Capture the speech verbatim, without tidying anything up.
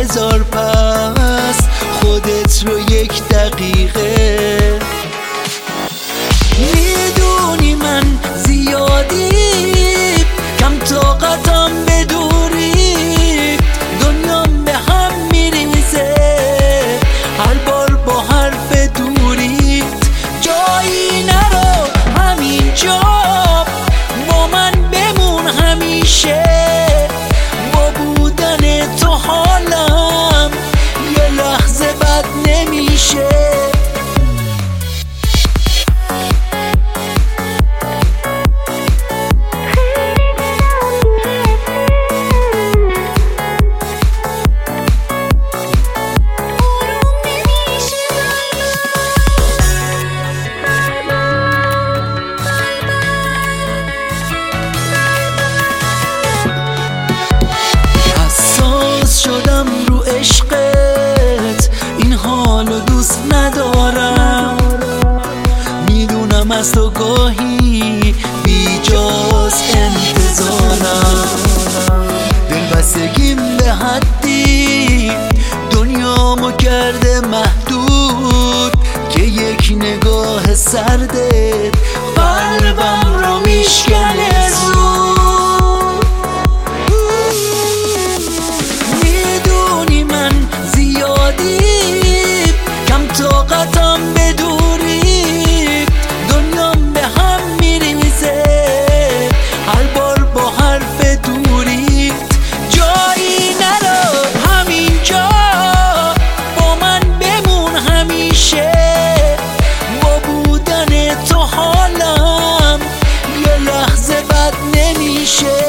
بذار پس خودت رو یک دقیقه. میدونی من زیادی کم طاقتم به دوری، دنیام به هم میریزه هر بار با حرف دوریت. جایی نرو همینجا با من بمون همیشه، با بودن تو حالم یه لحظه بد نمیشه. شدم رو عشقت، این حالو دوست ندارم. میدونم از تو گاهی بیجاست انتظارم، دلبستگیم به حدی دنیامو کرده محدود که یک نگاه سردت قلبم رو میشکنه زود. کم طاقتم به دوری، دنیام به هم میریزه هر بار با حرف دوریت. جایی نرو همینجا با من بمون همیشه، با بودن تو حالم یه لحظه بد نمیشه.